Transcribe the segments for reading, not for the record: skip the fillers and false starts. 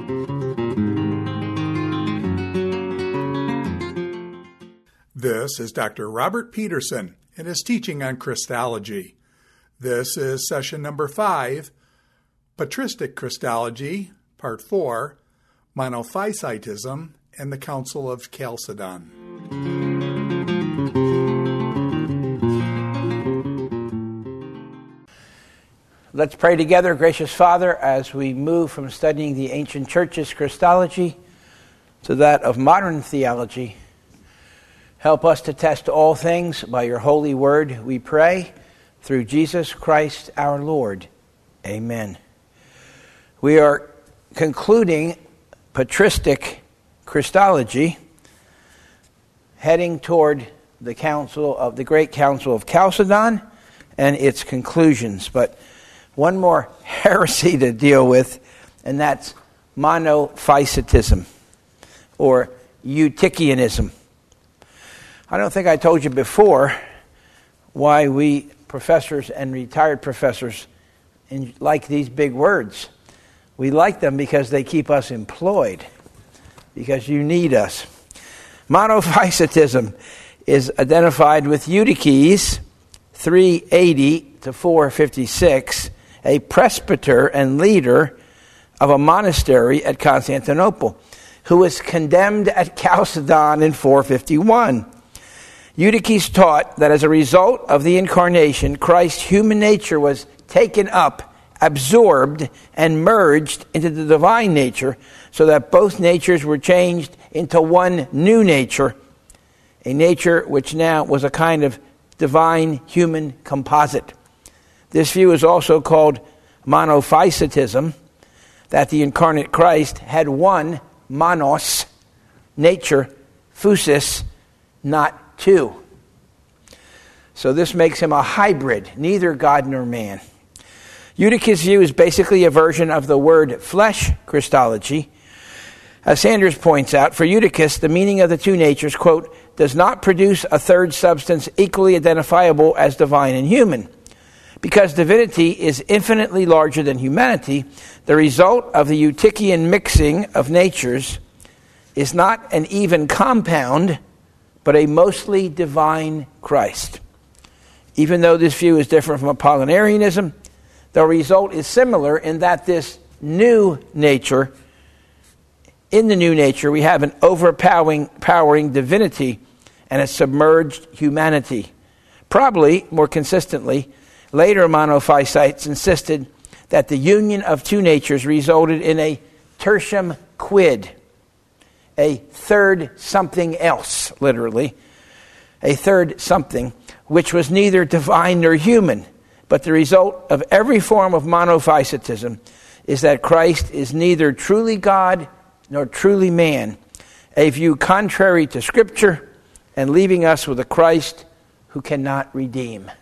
This is Dr. Robert Peterson and his teaching on Christology. This is session number 5, Patristic Christology, Part 4, Monophysitism and the Council of Chalcedon. Let's pray together, gracious Father, as we move from studying the ancient church's Christology to that of modern theology. Help us to test all things by your holy word, we pray, through Jesus Christ our Lord. Amen. We are concluding Patristic Christology, heading toward the Great Council of Chalcedon and its conclusions. But one more heresy to deal with, and that's Monophysitism, or Eutychianism. I don't think I told you before why we professors and retired professors like these big words. We like them because they keep us employed, because you need us. Monophysitism is identified with Eutyches, 380 to 456, a presbyter and leader of a monastery at Constantinople, who was condemned at Chalcedon in 451. Eutyches taught that as a result of the incarnation, Christ's human nature was taken up, absorbed, and merged into the divine nature, so that both natures were changed into one new nature, a nature which now was a kind of divine human composite. This view is also called Monophysitism, that the incarnate Christ had one monos nature, physis, not two. So this makes him a hybrid, neither God nor man. Eutyches' view is basically a version of the word flesh Christology. As Sanders points out, for Eutyches, the meaning of the two natures, quote, does not produce a third substance equally identifiable as divine and human. Because divinity is infinitely larger than humanity, the result of the Eutychian mixing of natures is not an even compound, but a mostly divine Christ. Even though this view is different from Apollinarianism, the result is similar in that this new nature, in the new nature, we have an overpowering divinity and a submerged humanity. Probably, more consistently, later Monophysites insisted that the union of two natures resulted in a tertium quid, a third something else, literally, a third something, which was neither divine nor human. But the result of every form of Monophysitism is that Christ is neither truly God nor truly man, a view contrary to Scripture and leaving us with a Christ who cannot redeem.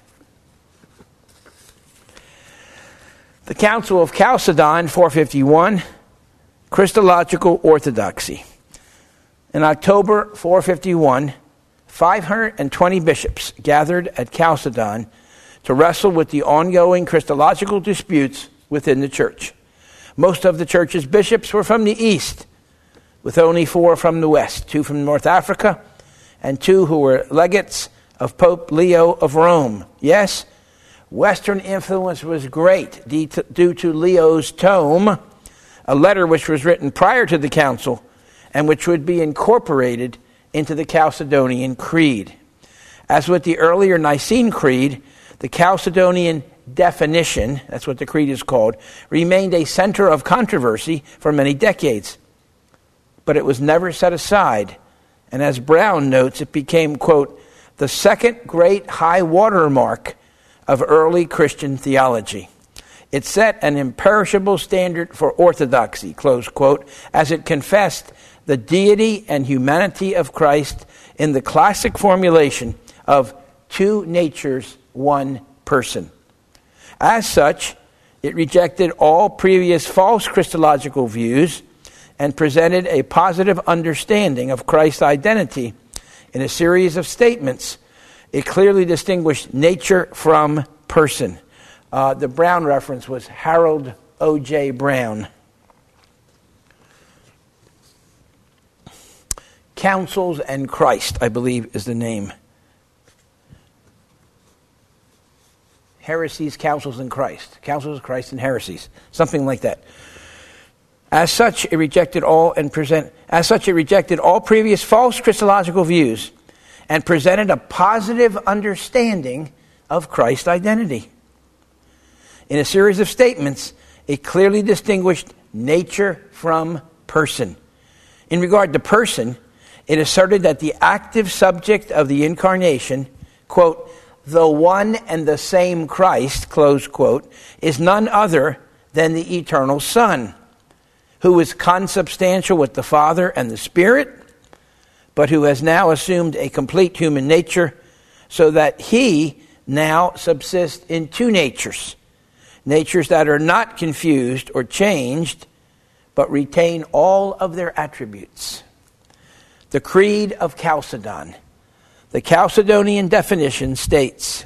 The Council of Chalcedon, 451, Christological Orthodoxy. In October 451, 520 bishops gathered at Chalcedon to wrestle with the ongoing Christological disputes within the church. Most of the church's bishops were from the east, with only 4 from the west, 2 from North Africa, and 2 who were legates of Pope Leo of Rome. Yes, Western influence was great due to Leo's tome, a letter which was written prior to the council and which would be incorporated into the Chalcedonian Creed. As with the earlier Nicene Creed, the Chalcedonian definition, that's what the creed is called, remained a center of controversy for many decades. But it was never set aside, and as Brown notes, it became, quote, the second great high water mark of early Christian theology. It set an imperishable standard for orthodoxy, close quote, as it confessed the deity and humanity of Christ in the classic formulation of two natures, one person. As such, it rejected all previous false Christological views and presented a positive understanding of Christ's identity in a series of statements. It clearly distinguished nature from person. The Brown reference was Harold O.J. Brown. Councils and Christ, I believe is the name. Heresies, Councils, and Christ. Councils, Christ, and Heresies. Something like that. As such, it rejected all previous false Christological views and presented a positive understanding of Christ's identity. In a series of statements, it clearly distinguished nature from person. In regard to person, it asserted that the active subject of the incarnation, quote, the one and the same Christ, close quote, is none other than the eternal Son, who is consubstantial with the Father and the Spirit, but who has now assumed a complete human nature, so that he now subsists in two natures that are not confused or changed, but retain all of their attributes. The Creed of Chalcedon. The Chalcedonian definition states,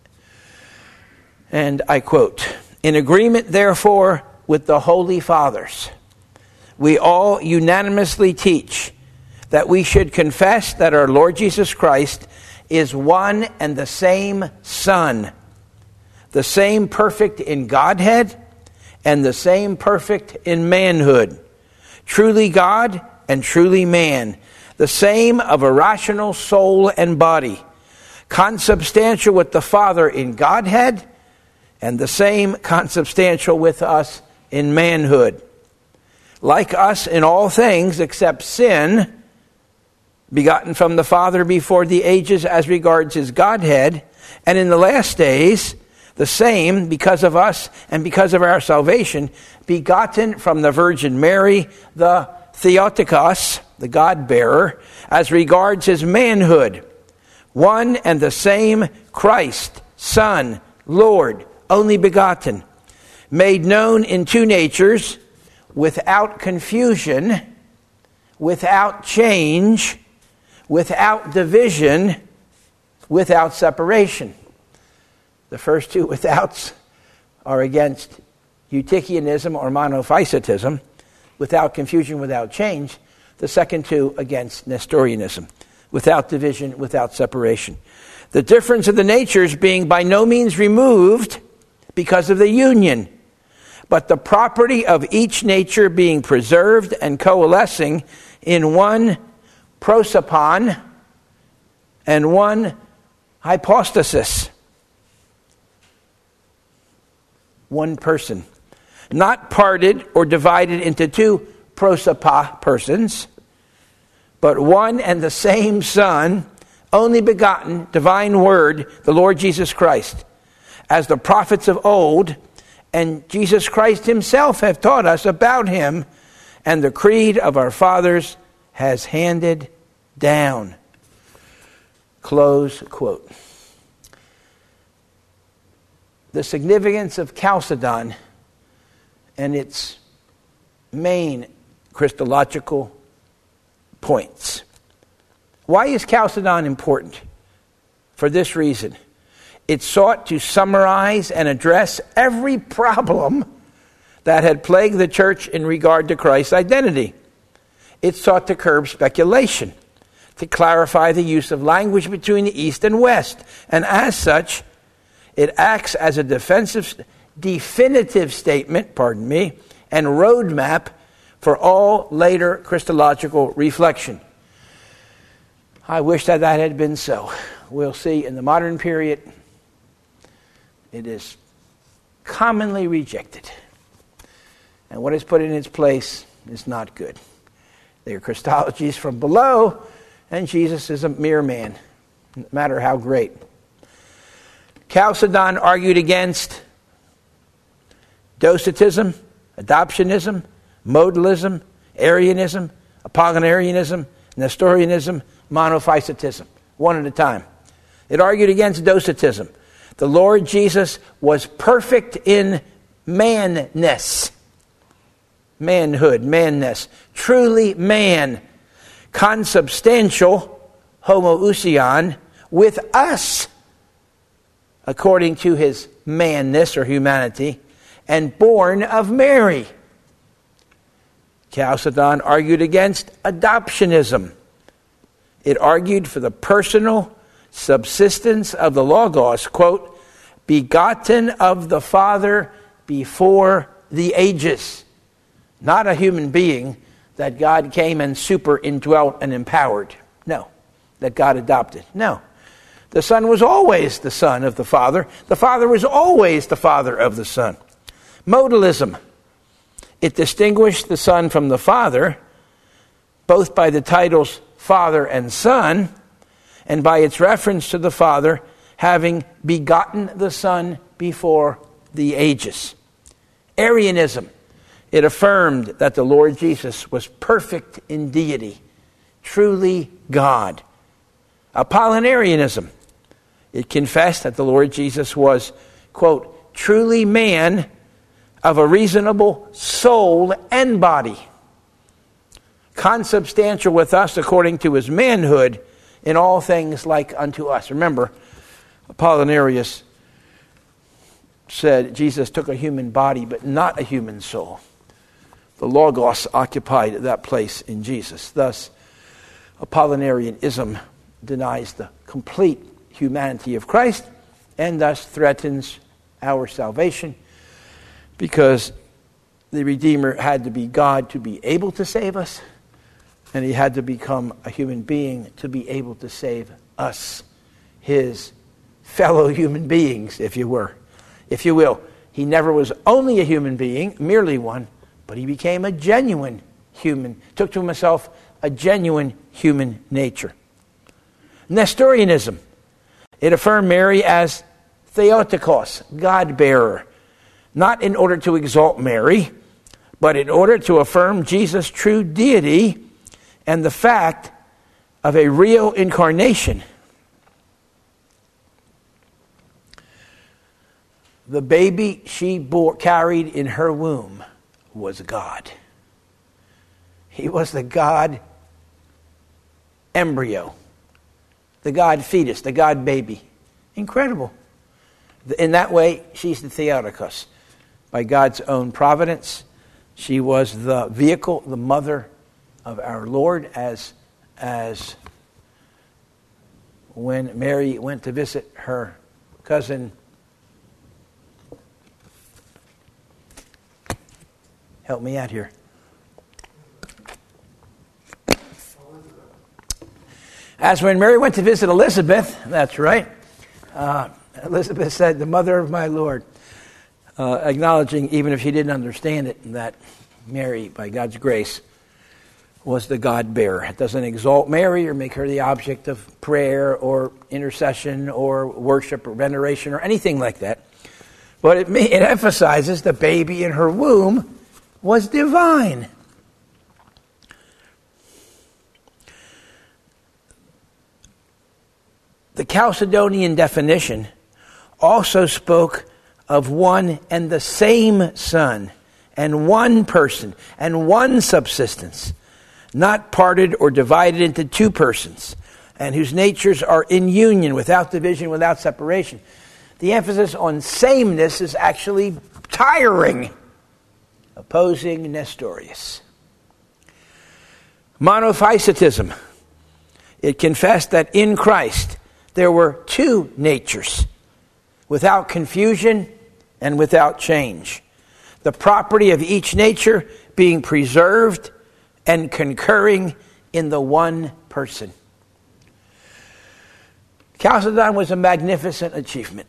and I quote, "In agreement, therefore, with the Holy Fathers, we all unanimously teach that we should confess that our Lord Jesus Christ is one and the same Son, the same perfect in Godhead and the same perfect in manhood, truly God and truly man, the same of a rational soul and body, consubstantial with the Father in Godhead, and the same consubstantial with us in manhood. Like us in all things except sin, begotten from the Father before the ages as regards his Godhead, and in the last days, the same because of us and because of our salvation, begotten from the Virgin Mary, the Theotokos, the God-bearer, as regards his manhood, one and the same Christ, Son, Lord, only begotten, made known in two natures, without confusion, without change, without division, without separation. The first two withouts are against Eutychianism or Monophysitism, without confusion, without change. The second two against Nestorianism, without division, without separation. The difference of the natures being by no means removed because of the union, but the property of each nature being preserved and coalescing in one prosopon and one hypostasis. One person. Not parted or divided into two prosopa persons, but one and the same Son, only begotten, divine Word, the Lord Jesus Christ. As the prophets of old and Jesus Christ himself have taught us about him, and the creed of our fathers has handed down. Close quote. The significance of Chalcedon and its main Christological points. Why is Chalcedon important? For this reason. It sought to summarize and address every problem that had plagued the church in regard to Christ's identity. It sought to curb speculation, to clarify the use of language between the East and West, and as such, it acts as a definitive statement, and roadmap for all later Christological reflection. I wish that had been so. We'll see in the modern period, it is commonly rejected. And what is put in its place is not good. They are Christologies from below, and Jesus is a mere man, no matter how great. Chalcedon argued against Docetism, Adoptionism, Modalism, Arianism, Apollinarianism, Nestorianism, Monophysitism, one at a time. It argued against Docetism. The Lord Jesus was perfect in manness, manhood, manness, truly man, consubstantial, homoousion, with us, according to his manness or humanity, and born of Mary. Chalcedon argued against adoptionism. It argued for the personal subsistence of the Logos, quote, begotten of the Father before the ages. Not a human being that God came and super indwelt and empowered. No. That God adopted. No. The Son was always the Son of the Father. The Father was always the Father of the Son. Modalism. It distinguished the Son from the Father, both by the titles Father and Son, and by its reference to the Father having begotten the Son before the ages. Arianism. It affirmed that the Lord Jesus was perfect in deity, truly God. Apollinarianism. It confessed that the Lord Jesus was, quote, truly man of a reasonable soul and body, consubstantial with us according to his manhood in all things like unto us. Remember, Apollinarius said Jesus took a human body but not a human soul. The Logos occupied that place in Jesus. Thus, Apollinarianism denies the complete humanity of Christ and thus threatens our salvation, because the Redeemer had to be God to be able to save us, and he had to become a human being to be able to save us, his fellow human beings, if you will. He never was only a human being, merely one, but he became a genuine human, took to himself a genuine human nature. Nestorianism. It affirmed Mary as Theotokos, God-bearer, not in order to exalt Mary, but in order to affirm Jesus' true deity and the fact of a real incarnation. The baby she carried in her womb was God. He was the God embryo, the God fetus, the God baby. Incredible. In that way, she's the Theotokos. By God's own providence, she was the vehicle, the mother of our Lord, as when Mary went to visit her cousin. Help me out here. As when Mary went to visit Elizabeth, that's right. Elizabeth said, the mother of my Lord, acknowledging, even if she didn't understand it, that Mary, by God's grace, was the God-bearer. It doesn't exalt Mary or make her the object of prayer or intercession or worship or veneration or anything like that. But it emphasizes the baby in her womb was divine. The Chalcedonian definition also spoke of one and the same Son, and one person, and one subsistence, not parted or divided into two persons, and whose natures are in union, without division, without separation. The emphasis on sameness is actually tiring, opposing Nestorius. Monophysitism. It confessed that in Christ there were two natures, without confusion and without change. The property of each nature being preserved and concurring in the one person. Chalcedon was a magnificent achievement.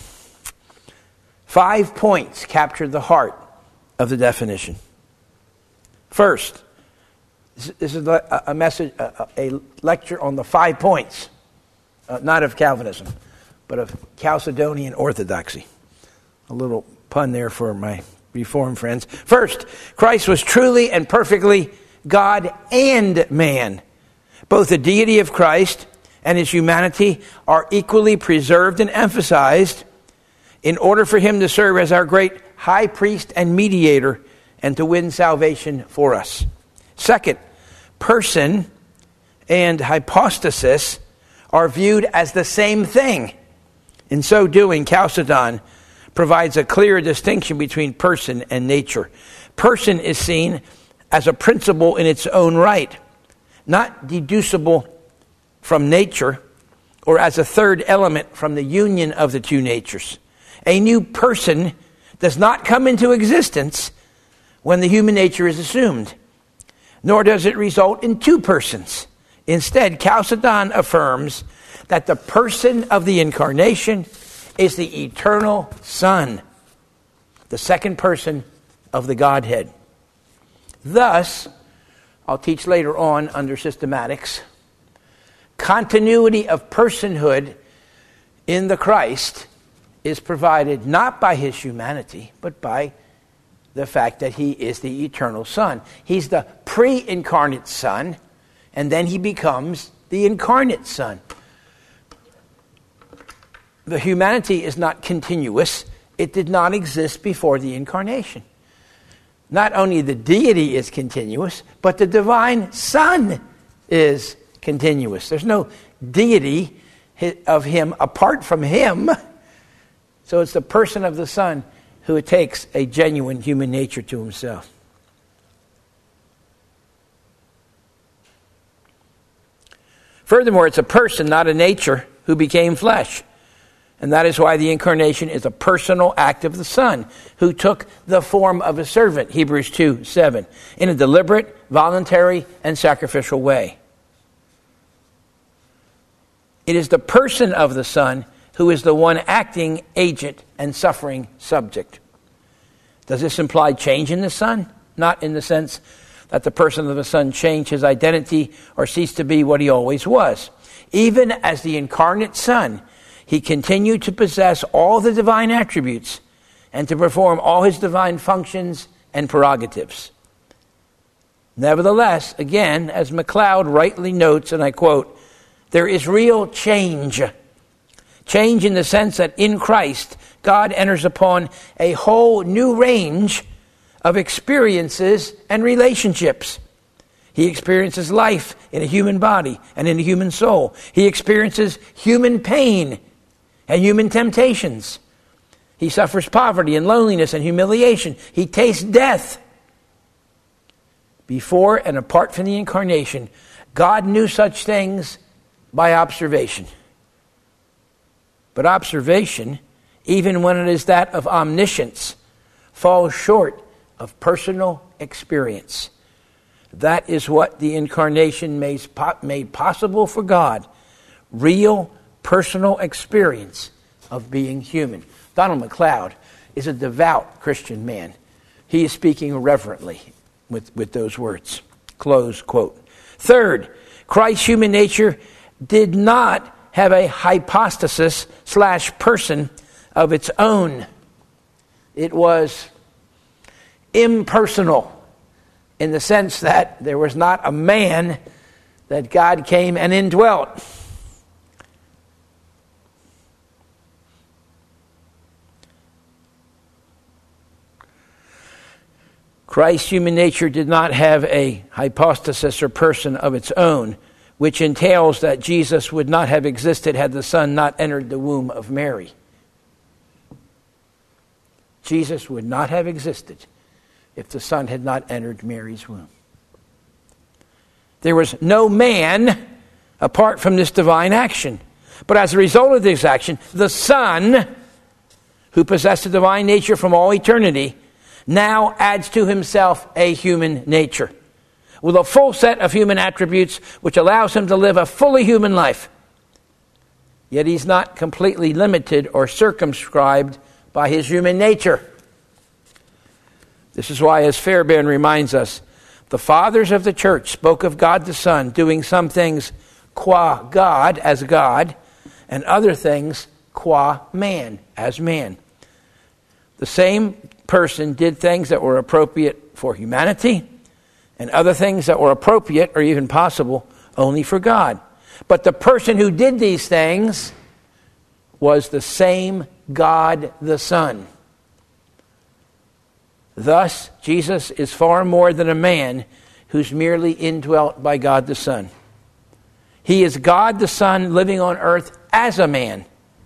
5 points captured the heart of the definition. First, this is a message, a lecture on the 5 points, not of Calvinism, but of Chalcedonian orthodoxy. A little pun there for my Reformed friends. First, Christ was truly and perfectly God and man. Both the deity of Christ and his humanity are equally preserved and emphasized in order for him to serve as our great high priest and mediator and to win salvation for us. Second, person and hypostasis are viewed as the same thing. In so doing, Chalcedon provides a clear distinction between person and nature. Person is seen as a principle in its own right, not deducible from nature, or as a third element from the union of the two natures. A new person does not come into existence when the human nature is assumed, nor does it result in two persons. Instead, Chalcedon affirms that the person of the incarnation is the eternal Son, the second person of the Godhead. Thus, I'll teach later on under systematics, continuity of personhood in the Christ is provided not by his humanity, but by the fact that he is the eternal Son. He's the pre-incarnate Son, and then he becomes the incarnate Son. The humanity is not continuous. It did not exist before the incarnation. Not only the deity is continuous, but the divine Son is continuous. There's no deity of him apart from him. So it's the person of the Son who takes a genuine human nature to himself. Furthermore, it's a person, not a nature, who became flesh. And that is why the incarnation is a personal act of the Son, who took the form of a servant, Hebrews 2:7, in a deliberate, voluntary, and sacrificial way. It is the person of the Son who is the one acting agent and suffering subject. Does this imply change in the Son? Not in the sense that the person of the Son changed his identity or ceased to be what he always was. Even as the incarnate Son, he continued to possess all the divine attributes and to perform all his divine functions and prerogatives. Nevertheless, again, as MacLeod rightly notes, and I quote, there is real change. Change in the sense that in Christ, God enters upon a whole new range of experiences and relationships. He experiences life in a human body and in a human soul. He experiences human pain and human temptations. He suffers poverty and loneliness and humiliation. He tastes death. Before and apart from the incarnation, God knew such things by observation. But observation, even when it is that of omniscience, falls short of personal experience. That is what the incarnation made possible for God. Real personal experience of being human. Donald MacLeod is a devout Christian man. He is speaking reverently with those words. Close quote. Third, Christ's human nature did not have a hypostasis / person of its own. It was impersonal in the sense that there was not a man that God came and indwelt. Christ's human nature did not have a hypostasis or person of its own, which entails that Jesus would not have existed had the Son not entered the womb of Mary. Jesus would not have existed if the Son had not entered Mary's womb. There was no man apart from this divine action. But as a result of this action, the Son, who possessed the divine nature from all eternity, now adds to himself a human nature with a full set of human attributes which allows him to live a fully human life. Yet he's not completely limited or circumscribed by his human nature. This is why, as Fairbairn reminds us, the fathers of the church spoke of God the Son doing some things qua God, as God, and other things qua man, as man. The same person did things that were appropriate for humanity and other things that were appropriate or even possible only for God. But the person who did these things was the same God the Son. Thus, Jesus is far more than a man who's merely indwelt by God the Son. He is God the Son living on earth as a man,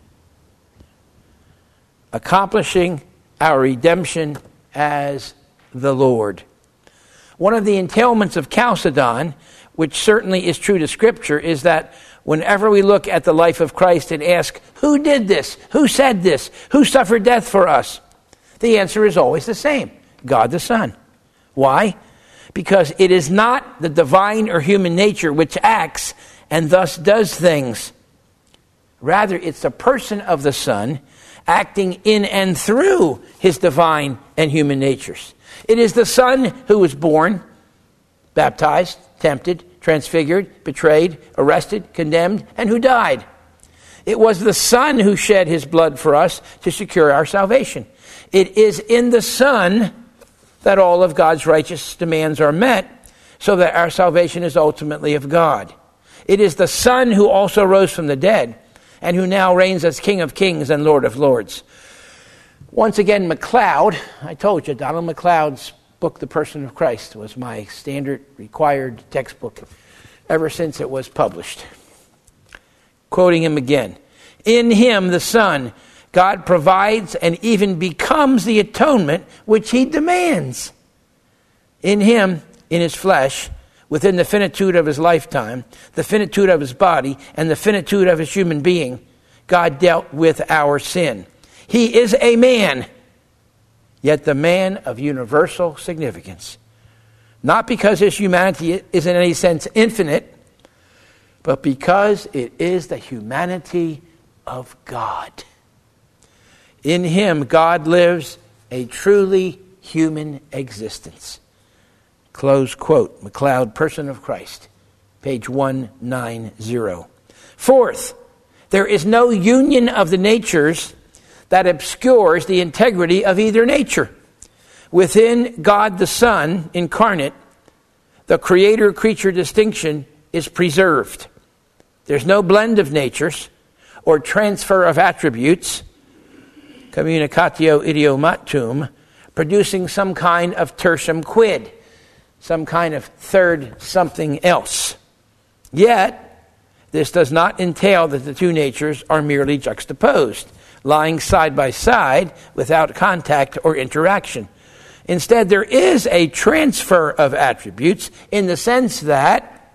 accomplishing our redemption as the Lord. One of the entailments of Chalcedon, which certainly is true to Scripture, is that Whenever we look at the life of Christ and ask, who did this? Who said this? Who suffered death for us? The answer is always the same: God the Son. Why? Because it is not the divine or human nature which acts and thus does things. Rather, it's the person of the Son acting in and through his divine and human natures. It is the Son who was born, baptized, tempted, transfigured, betrayed, arrested, condemned, and who died. It was the Son who shed his blood for us to secure our salvation. It is in the Son that all of God's righteous demands are met, so that our salvation is ultimately of God. It is the Son who also rose from the dead, and who now reigns as King of Kings and Lord of Lords. Once again, MacLeod, I told you, Donald MacLeod's book, The Person of Christ, was my standard required textbook ever since it was published. Quoting him again, "In him, the Son, God provides and even becomes the atonement which he demands. In him, in his flesh, within the finitude of his lifetime, the finitude of his body, and the finitude of his human being, God dealt with our sin. He is a man, yet the man of universal significance. Not because his humanity is in any sense infinite, but because it is the humanity of God. In him, God lives a truly human existence." Close quote. MacLeod, Person of Christ, page 190. Fourth, there is no union of the natures that obscures the integrity of either nature. Within God the Son incarnate, the creator-creature distinction is preserved. There's no blend of natures or transfer of attributes, communicatio idiomatum, producing some kind of tertium quid, some kind of third something else. Yet, this does not entail that the two natures are merely juxtaposed, lying side by side without contact or interaction. Instead, there is a transfer of attributes in the sense that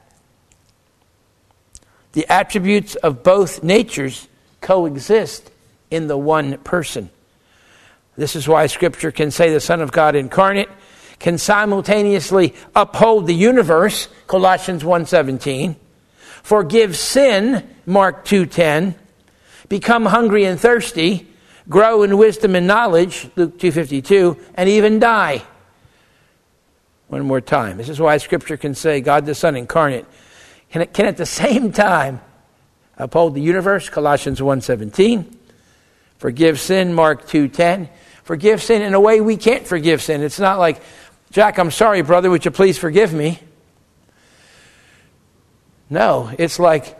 the attributes of both natures coexist in the one person. This is why Scripture can say the Son of God incarnate can simultaneously uphold the universe, Colossians 1:17, forgive sin, Mark 2:10, become hungry and thirsty, grow in wisdom and knowledge, Luke 2:52, and even die. One more time. This is why Scripture can say God the Son incarnate can at the same time uphold the universe, Colossians 1:17, forgive sin, Mark 2:10, forgive sin in a way we can't forgive sin. It's not like, Jack, I'm sorry, brother, would you please forgive me? No, it's like,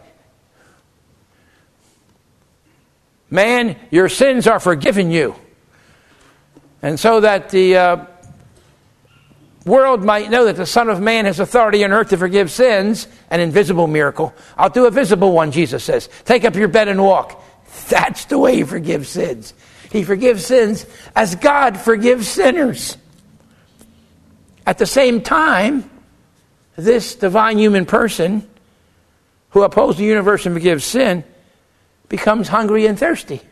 man, your sins are forgiven you. And so that the world might know that the Son of Man has authority on earth to forgive sins, an invisible miracle. I'll do a visible one, Jesus says. Take up your bed and walk. That's the way he forgives sins. He forgives sins as God forgives sinners. At the same time, this divine human person who upholds the universe and forgives sin becomes hungry and thirsty.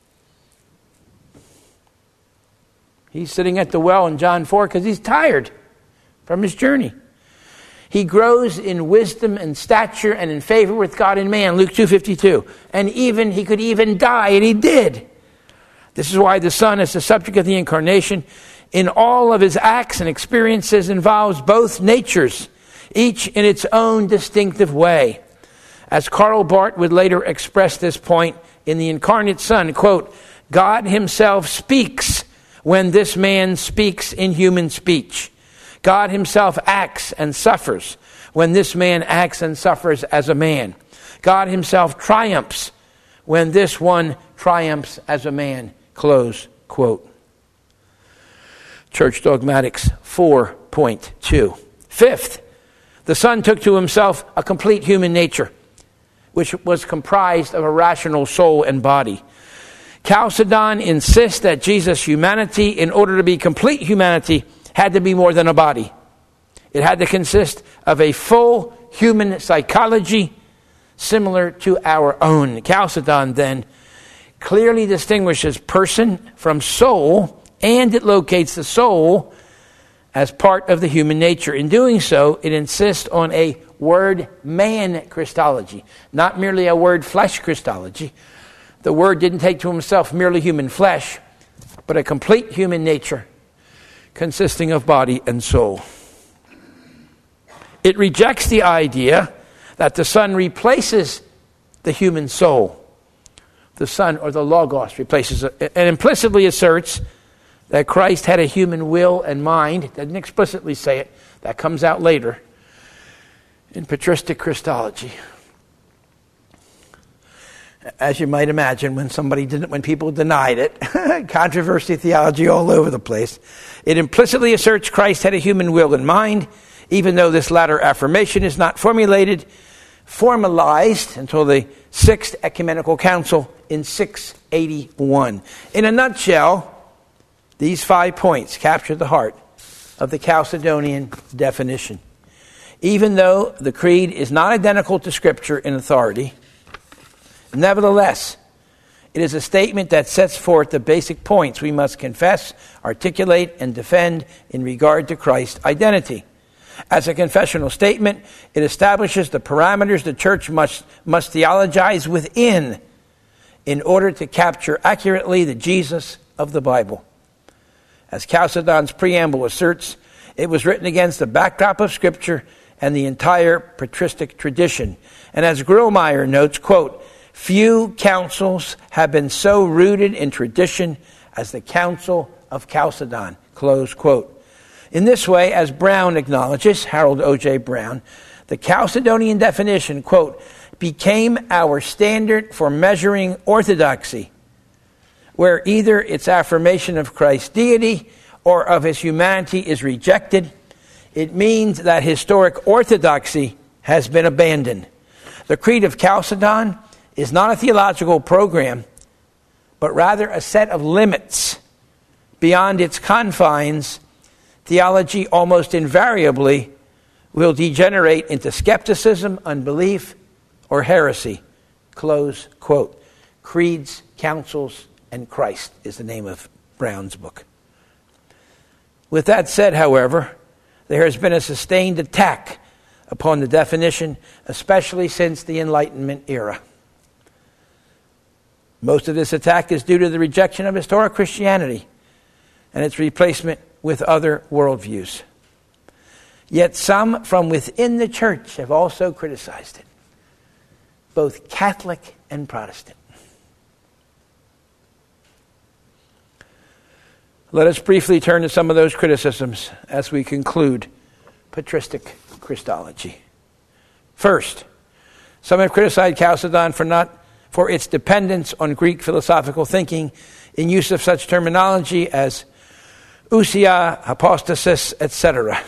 He's sitting at the well in John 4 because he's tired from his journey. He grows in wisdom and stature and in favor with God and man, Luke 2:52. And even he could even die, and he did. This is why the Son, as the subject of the incarnation, in all of his acts and experiences involves both natures, each in its own distinctive way. As Karl Barth would later express this point in The Incarnate Son, quote, God himself speaks when this man speaks in human speech. God himself acts and suffers when this man acts and suffers as a man. God himself triumphs when this one triumphs as a man. Close quote. Church Dogmatics 4.2. Fifth, the Son took to himself a complete human nature, which was comprised of a rational soul and body. Chalcedon insists that Jesus' humanity, in order to be complete humanity, had to be more than a body. It had to consist of a full human psychology, similar to our own. Chalcedon then clearly distinguishes person from soul, and it locates the soul as part of the human nature. In doing so, it insists on a word-man Christology, not merely a word-flesh Christology. The Word didn't take to himself merely human flesh, but a complete human nature consisting of body and soul. It rejects the idea that the Son replaces the human soul. The Son, or the Logos, replaces it, and implicitly asserts that Christ had a human will and mind. It doesn't explicitly say it. That comes out later in patristic Christology. As you might imagine, when people denied it, controversy theology all over the place. It implicitly asserts Christ had a human will and mind, even though this latter affirmation is not formalized until the Sixth Ecumenical Council in 681. In a nutshell, these 5 points capture the heart of the Chalcedonian definition. Even though the creed is not identical to Scripture in authority, nevertheless, it is a statement that sets forth the basic points we must confess, articulate, and defend in regard to Christ's identity. As a confessional statement, it establishes the parameters the Church must theologize within in order to capture accurately the Jesus of the Bible. As Chalcedon's preamble asserts, it was written against the backdrop of Scripture and the entire patristic tradition. And as Grillmeyer notes, quote, "Few councils have been so rooted in tradition as the Council of Chalcedon," close quote. In this way, as Brown acknowledges, Harold O.J. Brown, the Chalcedonian definition, quote, "became our standard for measuring orthodoxy, where either its affirmation of Christ's deity or of his humanity is rejected. It means that historic orthodoxy has been abandoned. The Creed of Chalcedon is not a theological program, but rather a set of limits. Beyond its confines, theology almost invariably will degenerate into skepticism, unbelief, or heresy." Close quote. Creeds, Councils, and Christ is the name of Brown's book. With that said, however, there has been a sustained attack upon the definition, especially since the Enlightenment era. Most of this attack is due to the rejection of historic Christianity and its replacement with other worldviews. Yet some from within the Church have also criticized it, both Catholic and Protestant. Let us briefly turn to some of those criticisms as we conclude patristic Christology. First, some have criticized Chalcedon for its dependence on Greek philosophical thinking in use of such terminology as ousia, hypostasis, etc.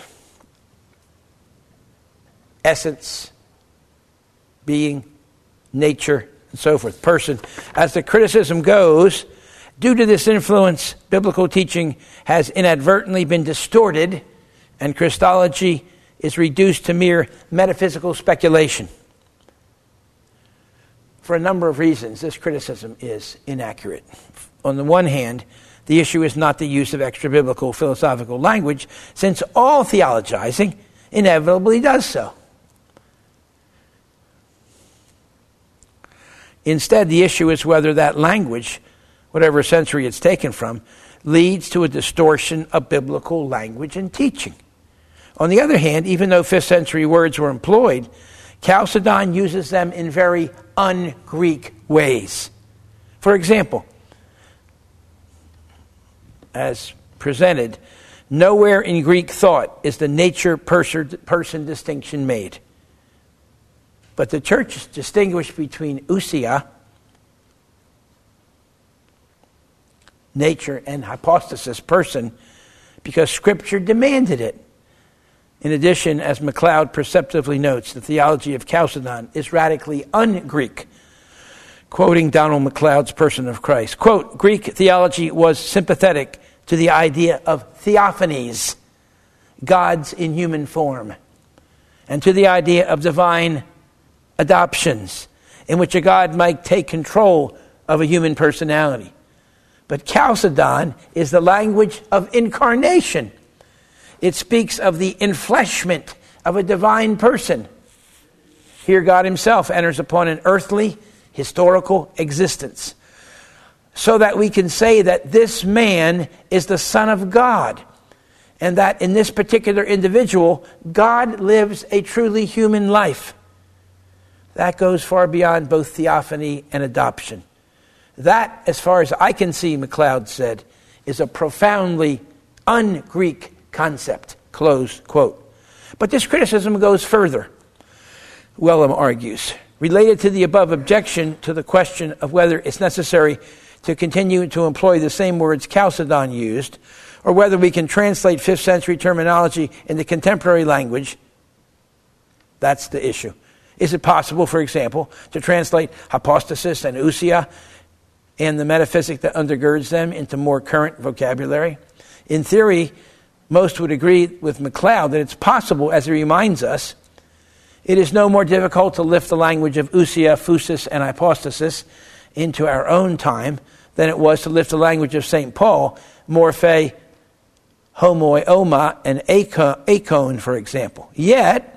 Essence, being, nature, and so forth, person. As the criticism goes, due to this influence, biblical teaching has inadvertently been distorted, and Christology is reduced to mere metaphysical speculation. For a number of reasons, this criticism is inaccurate. On the one hand, the issue is not the use of extra-biblical philosophical language, since all theologizing inevitably does so. Instead, the issue is whether that language, whatever century it's taken from, leads to a distortion of biblical language and teaching. On the other hand, even though 5th century words were employed, Chalcedon uses them in very un-Greek ways. For example, as presented, nowhere in Greek thought is the nature-person distinction made. But the Church distinguished between ousia, nature, and hypostasis, person, because Scripture demanded it. In addition, as MacLeod perceptively notes, the theology of Chalcedon is radically un-Greek. Quoting Donald MacLeod's Person of Christ, quote, "Greek theology was sympathetic to the idea of theophanies, gods in human form, and to the idea of divine adoptions, in which a God might take control of a human personality. But Chalcedon is the language of incarnation. It speaks of the enfleshment of a divine person. Here God himself enters upon an earthly, historical existence, so that we can say that this man is the Son of God, and that in this particular individual, God lives a truly human life. That goes far beyond both theophany and adoption. That, as far as I can see, MacLeod said, is a profoundly un-Greek concept, close quote. But this criticism goes further, Wellham argues, related to the above objection to the question of whether it's necessary to continue to employ the same words Chalcedon used, or whether we can translate 5th century terminology into contemporary language. That's the issue. Is it possible, for example, to translate hypostasis and ousia and the metaphysic that undergirds them into more current vocabulary? In theory, most would agree with MacLeod that it's possible, as he reminds us. It is no more difficult to lift the language of ousia, phusis, and hypostasis into our own time than it was to lift the language of St. Paul, morphe, homoi, oma, and akon, for example. Yet,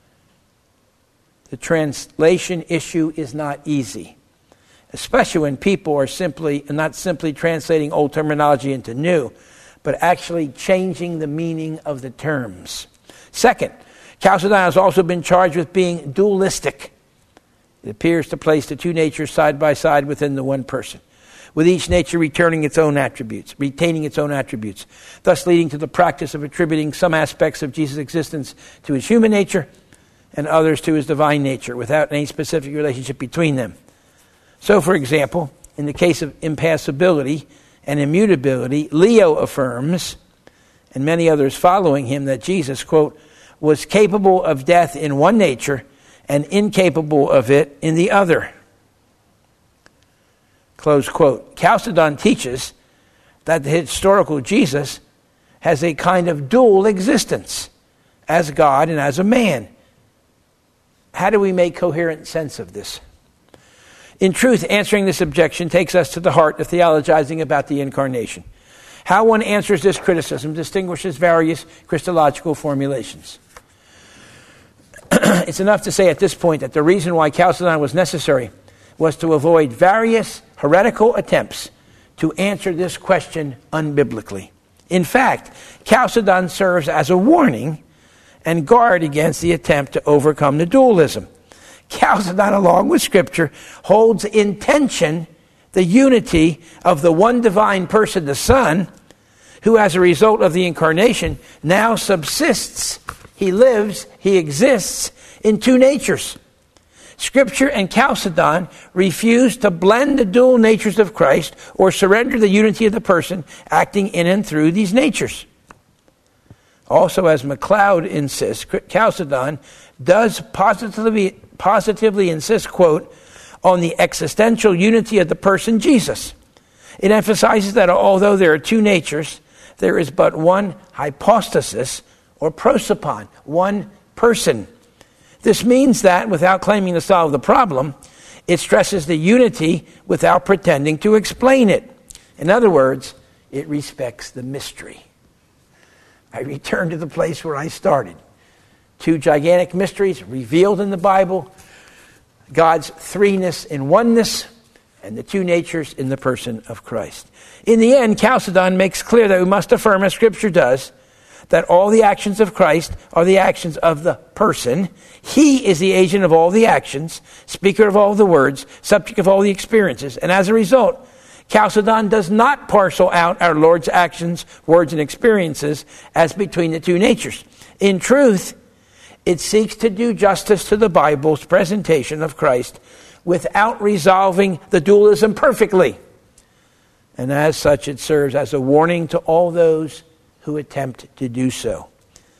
the translation issue is not easy, especially when people are not simply translating old terminology into new, but actually changing the meaning of the terms. Second, Chalcedon has also been charged with being dualistic. It appears to place the two natures side by side within the one person, with each nature retaining its own attributes, thus leading to the practice of attributing some aspects of Jesus' existence to his human nature and others to his divine nature, without any specific relationship between them. So, for example, in the case of impassibility and immutability, Leo affirms, and many others following him, that Jesus, quote, was capable of death in one nature and incapable of it in the other. Close quote. Chalcedon teaches that the historical Jesus has a kind of dual existence, as God and as a man. How do we make coherent sense of this? In truth, answering this objection takes us to the heart of theologizing about the incarnation. How one answers this criticism distinguishes various Christological formulations. It's enough to say at this point that the reason why Chalcedon was necessary was to avoid various heretical attempts to answer this question unbiblically. In fact, Chalcedon serves as a warning and guard against the attempt to overcome the dualism. Chalcedon, along with Scripture, holds in tension the unity of the one divine person, the Son, who as a result of the incarnation now subsists, he lives, he exists in two natures. Scripture and Chalcedon refuse to blend the dual natures of Christ or surrender the unity of the person acting in and through these natures. Also, as MacLeod insists, Chalcedon does positively insist, quote, on the existential unity of the person Jesus. It emphasizes that although there are two natures, there is but one hypostasis or prosopon, one person. This means that, without claiming to solve the problem, it stresses the unity without pretending to explain it. In other words, it respects the mystery. I return to the place where I started. Two gigantic mysteries revealed in the Bible, God's threeness in oneness, and the two natures in the person of Christ. In the end, Chalcedon makes clear that we must affirm, as Scripture does, that all the actions of Christ are the actions of the person. He is the agent of all the actions, speaker of all the words, subject of all the experiences. And as a result, Chalcedon does not parcel out our Lord's actions, words, and experiences as between the two natures. In truth, it seeks to do justice to the Bible's presentation of Christ without resolving the dualism perfectly. And as such, it serves as a warning to all those who attempt to do so.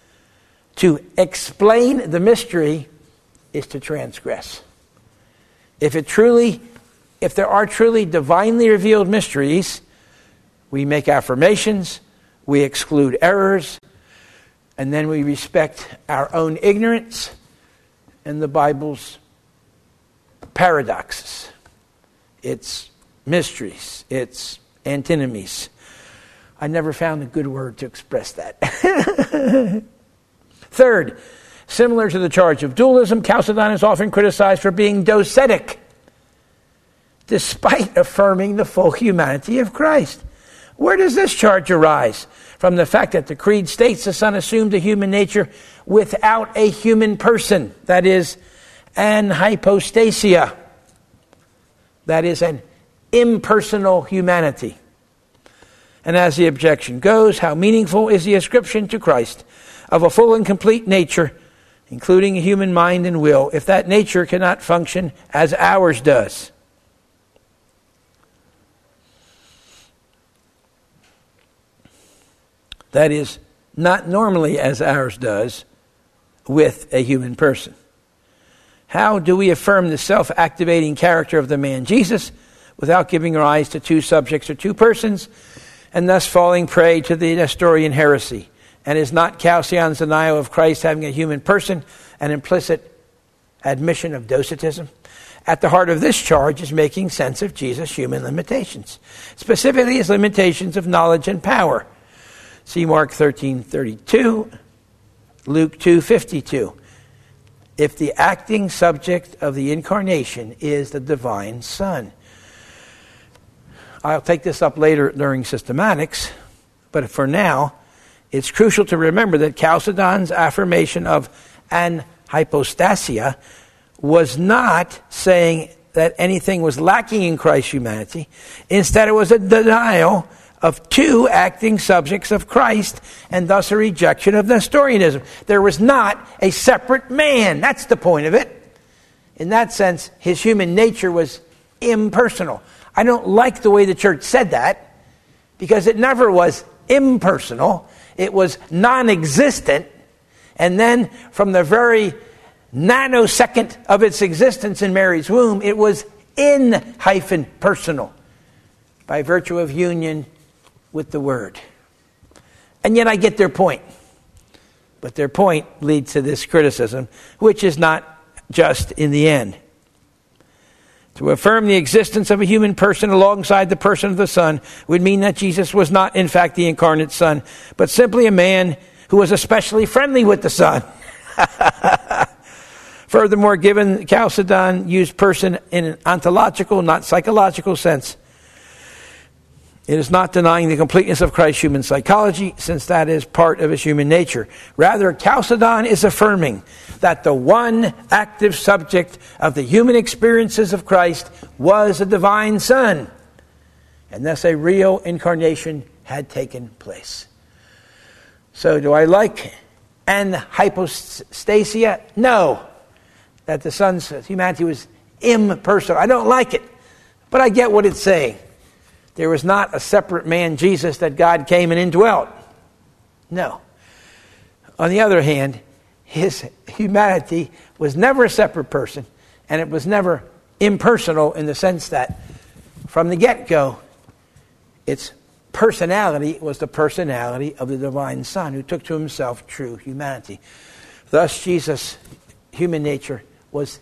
To explain the mystery is to transgress. If there are truly divinely revealed mysteries, we make affirmations, we exclude errors, and then we respect our own ignorance and the Bible's paradoxes, its mysteries, its antinomies. I never found a good word to express that. Third, similar to the charge of dualism, Chalcedon is often criticized for being docetic, despite affirming the full humanity of Christ. Where does this charge arise? From the fact that the Creed states the Son assumed a human nature without a human person. That is, an hypostasia. That is, an impersonal humanity. And as the objection goes, how meaningful is the ascription to Christ of a full and complete nature, including a human mind and will, if that nature cannot function as ours does? That is, not normally as ours does with a human person. How do we affirm the self-activating character of the man Jesus without giving rise to two subjects or two persons, and thus falling prey to the Nestorian heresy? And is not Chalcedon's denial of Christ having a human person an implicit admission of docetism? At the heart of this charge is making sense of Jesus' human limitations, specifically his limitations of knowledge and power. See Mark 13:32, Luke 2:52. If the acting subject of the incarnation is the divine Son. I'll take this up later during systematics, but for now, it's crucial to remember that Chalcedon's affirmation of an hypostasia was not saying that anything was lacking in Christ's humanity. Instead, it was a denial of two acting subjects of Christ, and thus a rejection of Nestorianism. There was not a separate man. That's the point of it. In that sense, his human nature was impersonal. I don't like the way the church said that, because it never was impersonal. It was non-existent. And then from the very nanosecond of its existence in Mary's womb, it was in-personal by virtue of union with the Word. And yet I get their point. But their point leads to this criticism, which is not just in the end. To affirm the existence of a human person alongside the person of the Son would mean that Jesus was not, in fact, the incarnate Son, but simply a man who was especially friendly with the Son. Furthermore, given Chalcedon used person in an ontological, not psychological sense, it is not denying the completeness of Christ's human psychology, since that is part of his human nature. Rather, Chalcedon is affirming that the one active subject of the human experiences of Christ was a divine Son, and thus a real incarnation had taken place. So do I like an hypostasia? No. That the Son's humanity was impersonal. I don't like it, but I get what it's saying. There was not a separate man, Jesus, that God came and indwelt. No. On the other hand, his humanity was never a separate person, and it was never impersonal in the sense that from the get-go, its personality was the personality of the divine Son who took to himself true humanity. Thus, Jesus' human nature was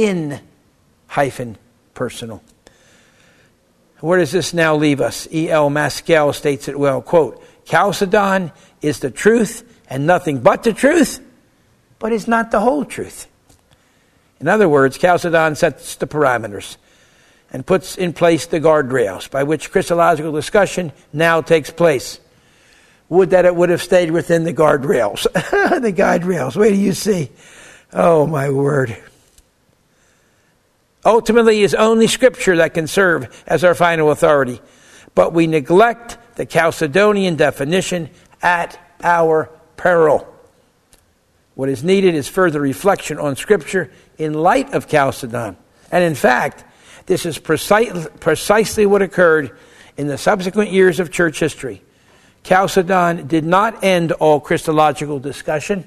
in-personal. Where does this now leave us? E.L. Maskell states it well, quote, Chalcedon is the truth and nothing but the truth, but is not the whole truth. In other words, Chalcedon sets the parameters and puts in place the guardrails by which Christological discussion now takes place. Would that it would have stayed within the guardrails. The guardrails. Wait till you see. Oh, my word. Ultimately, it is only Scripture that can serve as our final authority. But we neglect the Chalcedonian definition at our peril. What is needed is further reflection on Scripture in light of Chalcedon. And in fact, this is precisely what occurred in the subsequent years of church history. Chalcedon did not end all Christological discussion.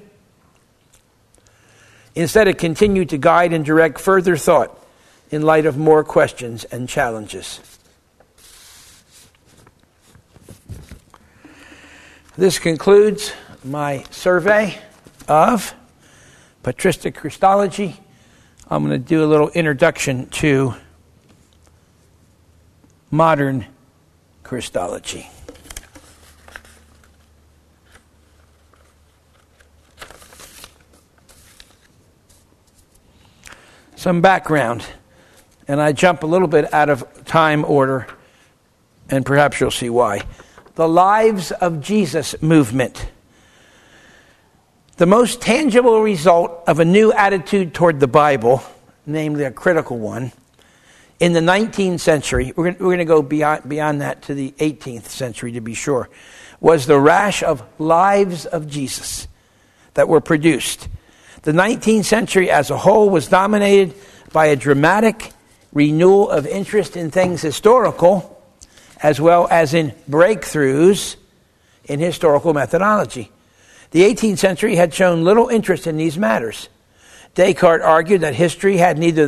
Instead, it continued to guide and direct further thought in light of more questions and challenges. This concludes my survey of patristic Christology. I'm going to do a little introduction to modern Christology. Some background, and I jump a little bit out of time order, and perhaps you'll see why. The Lives of Jesus movement. The most tangible result of a new attitude toward the Bible, namely a critical one, in the 19th century, we're going to go beyond that to the 18th century to be sure, was the rash of lives of Jesus that were produced. The 19th century as a whole was dominated by a dramatic renewal of interest in things historical, as well as in breakthroughs in historical methodology. The 18th century had shown little interest in these matters. Descartes argued that history had neither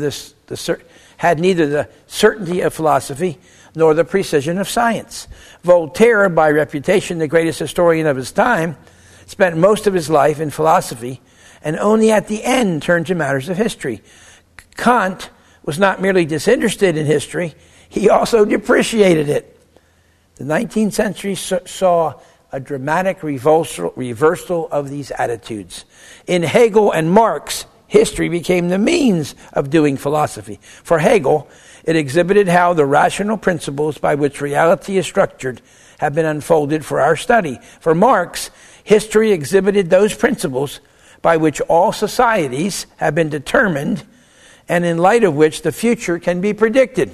the certainty of philosophy nor the precision of science. Voltaire, by reputation the greatest historian of his time, spent most of his life in philosophy and only at the end turned to matters of history. Kant was not merely disinterested in history, he also depreciated it. The 19th century saw a dramatic reversal of these attitudes. In Hegel and Marx, history became the means of doing philosophy. For Hegel, it exhibited how the rational principles by which reality is structured have been unfolded for our study. For Marx, history exhibited those principles by which all societies have been determined and in light of which the future can be predicted.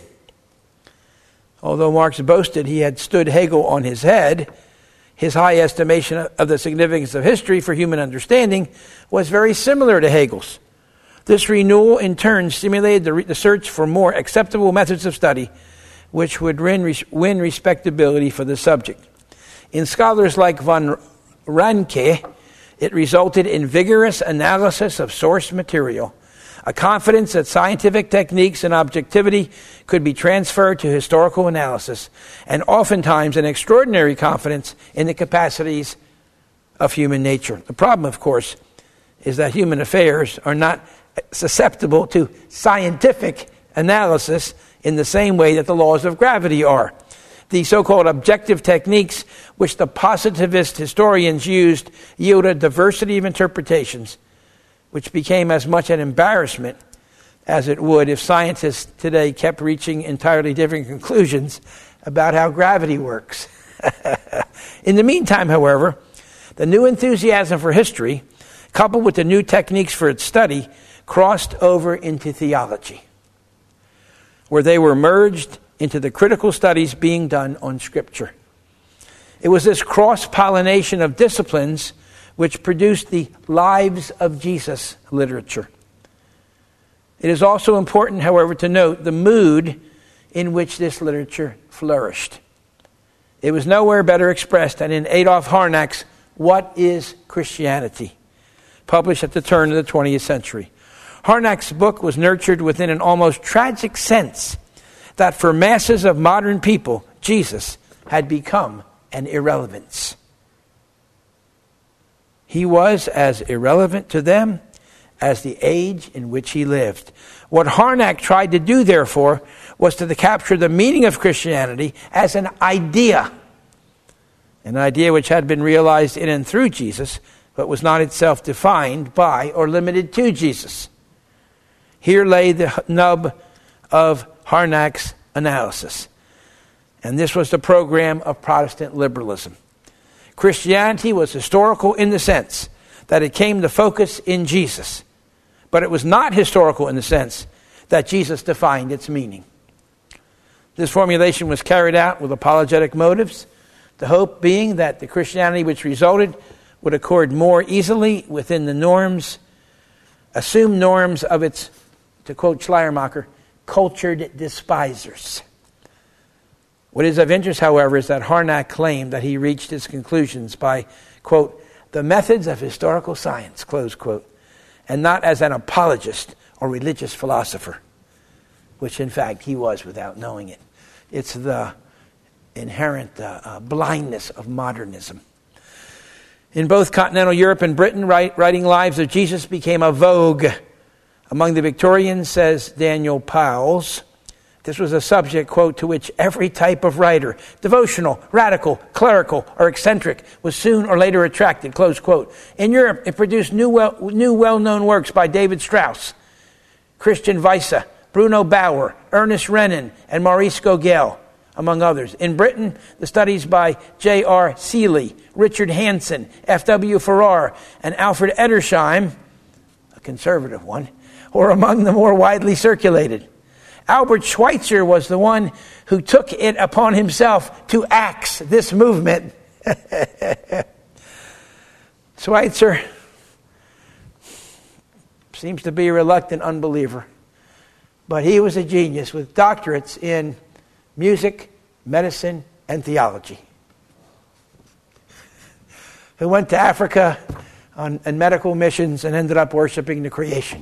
Although Marx boasted he had stood Hegel on his head, his high estimation of the significance of history for human understanding was very similar to Hegel's. This renewal, in turn, stimulated the search for more acceptable methods of study, which would win respectability for the subject. In scholars like von Ranke, it resulted in vigorous analysis of source material, a confidence that scientific techniques and objectivity could be transferred to historical analysis, and oftentimes an extraordinary confidence in the capacities of human nature. The problem, of course, is that human affairs are not susceptible to scientific analysis in the same way that the laws of gravity are. The so-called objective techniques which the positivist historians used yielded a diversity of interpretations, which became as much an embarrassment as it would if scientists today kept reaching entirely different conclusions about how gravity works. In the meantime, however, the new enthusiasm for history, coupled with the new techniques for its study, crossed over into theology, where they were merged into the critical studies being done on Scripture. It was this cross-pollination of disciplines which produced the Lives of Jesus literature. It is also important, however, to note the mood in which this literature flourished. It was nowhere better expressed than in Adolf Harnack's What is Christianity?, published at the turn of the 20th century. Harnack's book was nurtured within an almost tragic sense that for masses of modern people, Jesus had become an irrelevance. He was as irrelevant to them as the age in which he lived. What Harnack tried to do, therefore, was to capture the meaning of Christianity as an idea which had been realized in and through Jesus, but was not itself defined by or limited to Jesus. Here lay the nub of Harnack's analysis. And this was the program of Protestant liberalism. Christianity was historical in the sense that it came to focus in Jesus, but it was not historical in the sense that Jesus defined its meaning. This formulation was carried out with apologetic motives, the hope being that the Christianity which resulted would accord more easily within the norms, assumed norms of its, to quote Schleiermacher, cultured despisers. What is of interest, however, is that Harnack claimed that he reached his conclusions by, quote, the methods of historical science, close quote, and not as an apologist or religious philosopher, which in fact he was without knowing it. It's the inherent blindness of modernism. In both continental Europe and Britain, writing Lives of Jesus became a vogue Among the Victorians, says Daniel Powles, this was a subject, quote, to which every type of writer, devotional, radical, clerical, or eccentric, was soon or later attracted, close quote. In Europe, it produced new well-known works by David Strauss, Christian Weisse, Bruno Bauer, Ernest Renan, and Maurice Gogel, among others. In Britain, the studies by J.R. Seeley, Richard Hanson, F.W. Farrar, and Alfred Edersheim, a conservative one, were among the more widely circulated. Albert Schweitzer was the one who took it upon himself to axe this movement. Schweitzer seems to be a reluctant unbeliever, but he was a genius with doctorates in music, medicine, and theology, who went to Africa on medical missions and ended up worshiping the creation.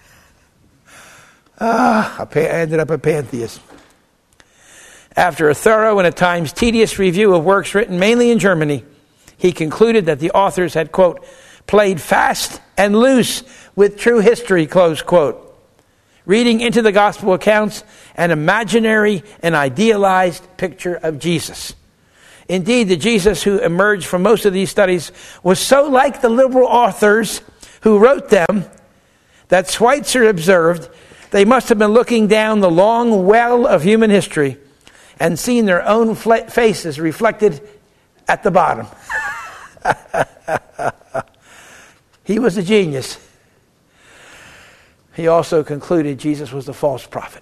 I ended up a pantheist. After a thorough and at times tedious review of works written mainly in Germany, he concluded that the authors had, quote, played fast and loose with true history, close quote, reading into the gospel accounts an imaginary and idealized picture of Jesus. Indeed, the Jesus who emerged from most of these studies was so like the liberal authors who wrote them that Schweitzer observed they must have been looking down the long well of human history and seen their own faces reflected at the bottom. He was a genius. He also concluded Jesus was the false prophet.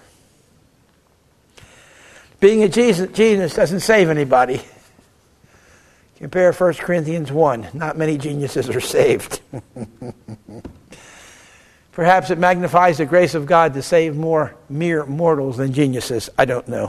Being a genius doesn't save anybody. Compare 1 Corinthians 1. Not many geniuses are saved. Perhaps it magnifies the grace of God to save more mere mortals than geniuses. I don't know.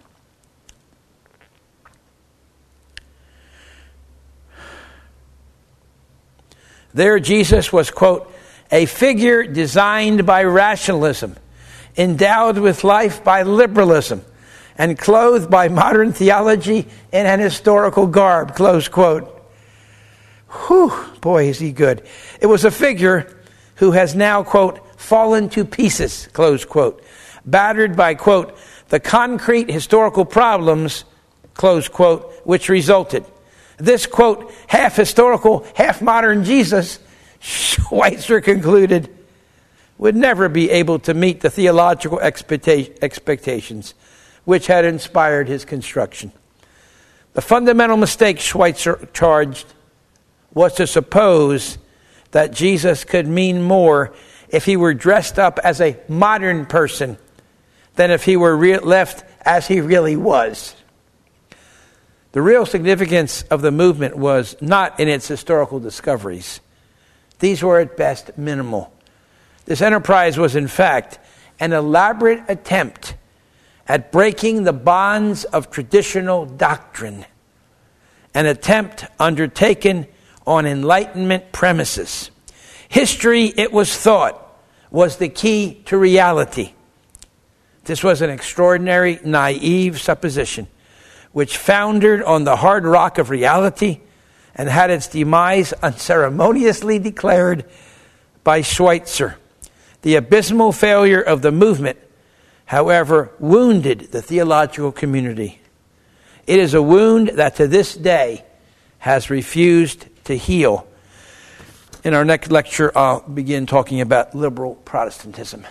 There Jesus was, quote, a figure designed by rationalism, endowed with life by liberalism, and clothed by modern theology in an historical garb, close quote. Whew, boy, is he good. It was a figure who has now, quote, fallen to pieces, close quote, battered by, quote, the concrete historical problems, close quote, which resulted. This, quote, half historical, half modern Jesus, Schweitzer concluded, would never be able to meet the theological expectations which had inspired his construction. The fundamental mistake Schweitzer charged was to suppose that Jesus could mean more if he were dressed up as a modern person than if he were left as he really was. The real significance of the movement was not in its historical discoveries. These were at best minimal. This enterprise was in fact an elaborate attempt at breaking the bonds of traditional doctrine, an attempt undertaken on Enlightenment premises. History, it was thought, was the key to reality. This was an extraordinary, naive supposition, which foundered on the hard rock of reality and had its demise unceremoniously declared by Schweitzer. The abysmal failure of the movement, however, wounded the theological community. It is a wound that to this day has refused to heal. In our next lecture, I'll begin talking about liberal Protestantism.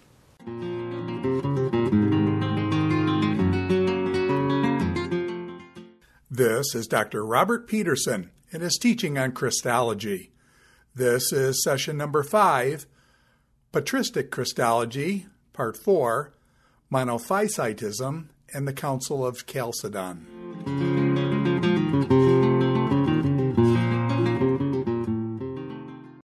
This is Dr. Robert Peterson and his teaching on Christology. This is session number 5, Patristic Christology, Part 4, Monophysitism and the Council of Chalcedon.